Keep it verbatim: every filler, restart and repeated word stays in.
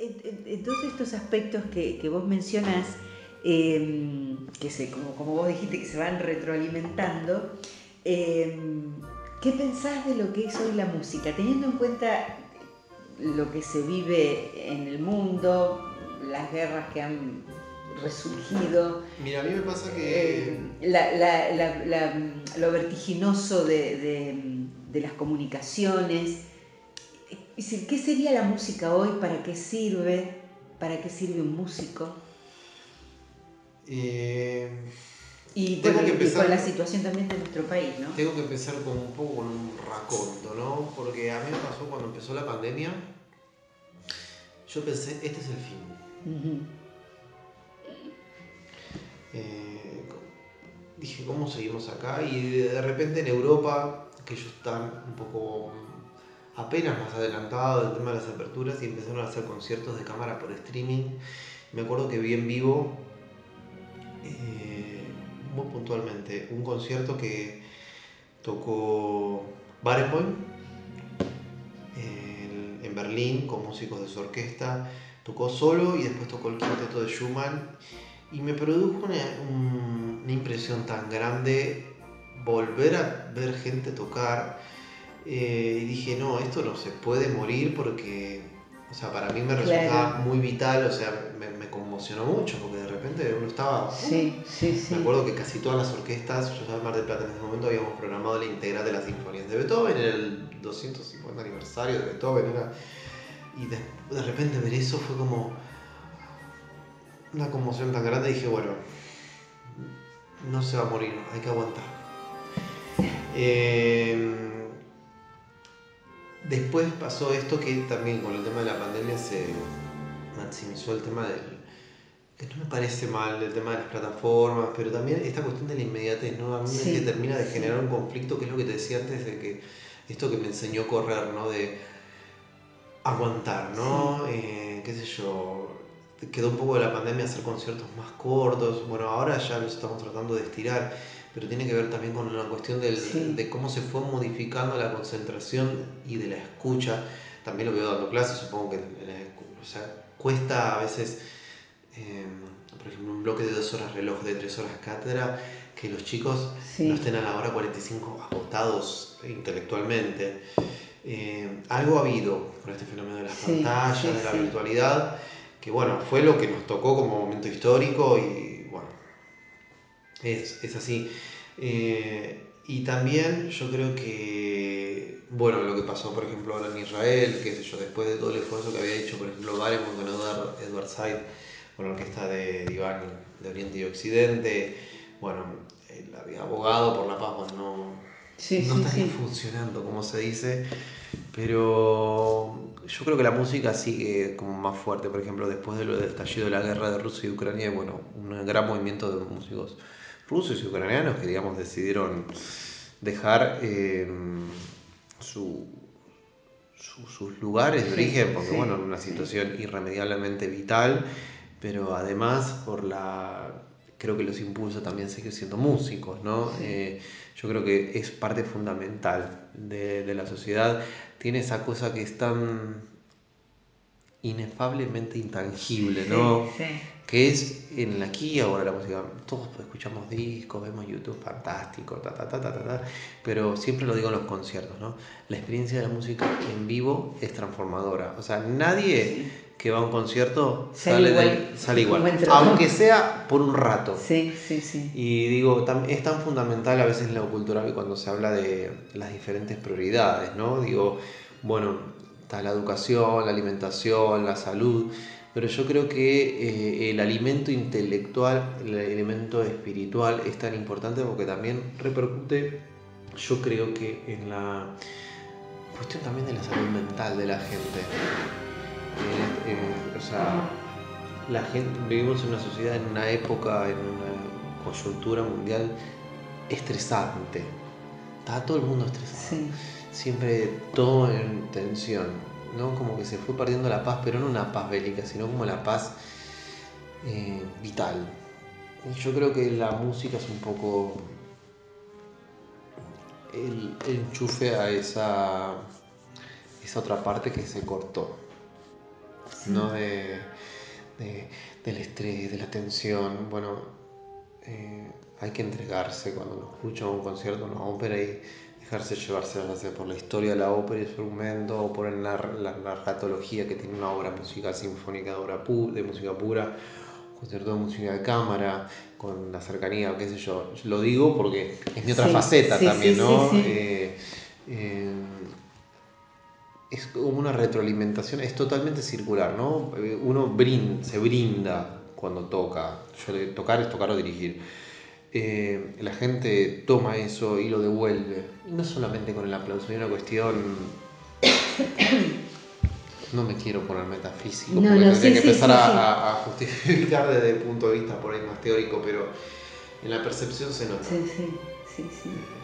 en, en, en todos estos aspectos que, que vos mencionás, eh, que se, como, como vos dijiste, que se van retroalimentando, eh, ¿qué pensás de lo que es hoy la música? Teniendo en cuenta lo que se vive en el mundo, las guerras que han resurgido. Mira, a mí me pasa que... Eh, la, la, la, la, lo vertiginoso de, de, de las comunicaciones. ¿Qué sería la música hoy? ¿Para qué sirve? ¿Para qué sirve un músico? Eh, y, tengo bueno, que empezar, y con la situación también de nuestro país, ¿no? Tengo que empezar con un poco con un raconto, ¿no? Porque a mí me pasó cuando empezó la pandemia, yo pensé, este es el fin. Uh-huh. Eh, dije, ¿cómo seguimos acá? Y de repente en Europa, que ellos están un poco apenas más adelantados del tema de las aperturas, y empezaron a hacer conciertos de cámara por streaming. Me acuerdo que vi en vivo, eh, muy puntualmente, un concierto que tocó Barenboim en, en Berlín con músicos de su orquesta, tocó solo y después tocó el quinteto de Schumann. Y me produjo una, una impresión tan grande volver a ver gente tocar. Eh, y dije, no, esto no se puede morir porque, o sea, para mí me resultaba claro. muy vital, o sea, me, me conmocionó mucho porque de repente uno estaba... Sí, uh, sí, sí. Me acuerdo que casi todas las orquestas, yo estaba en Mar del Plata en ese momento, habíamos programado la integral de las sinfonías de Beethoven, era el doscientos cincuenta aniversario de Beethoven, era... y de, de repente ver eso fue como... una conmoción tan grande, dije, bueno, no se va a morir, hay que aguantar. Eh, después pasó esto que también con el tema de la pandemia se maximizó el tema del, que no me parece mal, el tema de las plataformas, pero también esta cuestión de la inmediatez, ¿no? A mí sí, me termina de generar sí. un conflicto, que es lo que te decía antes, de que esto que me enseñó a correr, ¿no? De aguantar, ¿no? Sí. Eh, qué sé yo... Quedó un poco de la pandemia hacer conciertos más cortos. Bueno, ahora ya los estamos tratando de estirar, pero tiene que ver también con una cuestión del, sí. de cómo se fue modificando la concentración y de la escucha. También lo veo dando clases, supongo que la, o sea, cuesta a veces, eh, por ejemplo, un bloque de dos horas reloj, de tres horas cátedra, que los chicos sí. no estén a la hora cuarenta y cinco agotados intelectualmente. Eh, algo ha habido con este fenómeno de las sí, pantallas, sí, de la sí. virtualidad, que bueno, fue lo que nos tocó como momento histórico y bueno, es, es así. Eh, y también yo creo que, bueno, lo que pasó por ejemplo ahora en Israel, qué sé yo, después de todo el esfuerzo que había hecho por ejemplo Barenboim con Edward, Edward Said, con la orquesta de Diván de Oriente y Occidente, bueno, él había abogado por la paz, bueno, no... Sí, no sí, estaría sí. funcionando, como se dice, pero yo creo que la música sigue como más fuerte. Por ejemplo, después de lo del estallido de la guerra de Rusia y Ucrania, bueno, un gran movimiento de músicos rusos y ucranianos que, digamos, decidieron dejar eh, su, su, sus lugares de sí, origen, porque, sí, bueno, una situación sí. irremediablemente vital, pero además por la... creo que los impulsa también seguir siendo músicos, ¿no? Sí. Eh, yo creo que es parte fundamental de, de la sociedad. Tiene esa cosa que es tan inefablemente intangible, ¿no? Sí, sí. Que es en la aquí y ahora la música. Todos escuchamos discos, vemos YouTube, fantástico, ta, ta, ta, ta, ta, ta, pero siempre lo digo en los conciertos, ¿no? La experiencia de la música en vivo es transformadora. O sea, nadie... Sí. que va a un concierto sale, sale igual, de, sale igual. Aunque sea por un rato. Sí, sí, sí. Y digo, es tan fundamental a veces en lo cultural cuando se habla de las diferentes prioridades, ¿no? Digo, bueno, está la educación, la alimentación, la salud, pero yo creo que eh, el alimento intelectual, el alimento espiritual es tan importante porque también repercute, yo creo que en la cuestión también de la salud mental de la gente. Eh, eh, o sea, la gente, vivimos en una sociedad, en una época, en una coyuntura mundial estresante. Está todo el mundo estresado. Sí. Siempre todo en tensión, ¿no? Como que se fue perdiendo la paz, pero no una paz bélica, sino como la paz eh, vital. Y yo creo que la música es un poco el, el enchufe a esa, esa otra parte que se cortó. sí. ¿no? De, de, del estrés, de la tensión. Bueno, eh, hay que entregarse cuando uno escucha un concierto, una ópera y dejarse llevarse por la historia de la ópera y su argumento o por la, la narratología que tiene una obra musical sinfónica de, obra pu de música pura, concierto de música de cámara, con la cercanía, qué sé yo. Yo lo digo porque es mi otra sí, faceta sí, también, sí, ¿no? Sí, sí. Eh, eh, es como una retroalimentación, es totalmente circular, ¿no? Uno brinda, se brinda cuando toca. Yo, tocar es tocar o dirigir. Eh, la gente toma eso y lo devuelve. Y no solamente con el aplauso, hay una cuestión. No me quiero poner metafísico, no, porque no, tendría sí, que sí, empezar sí, a, sí. A, a justificar desde el punto de vista por ahí más teórico, pero en la percepción se nota. Sí, sí, sí, sí.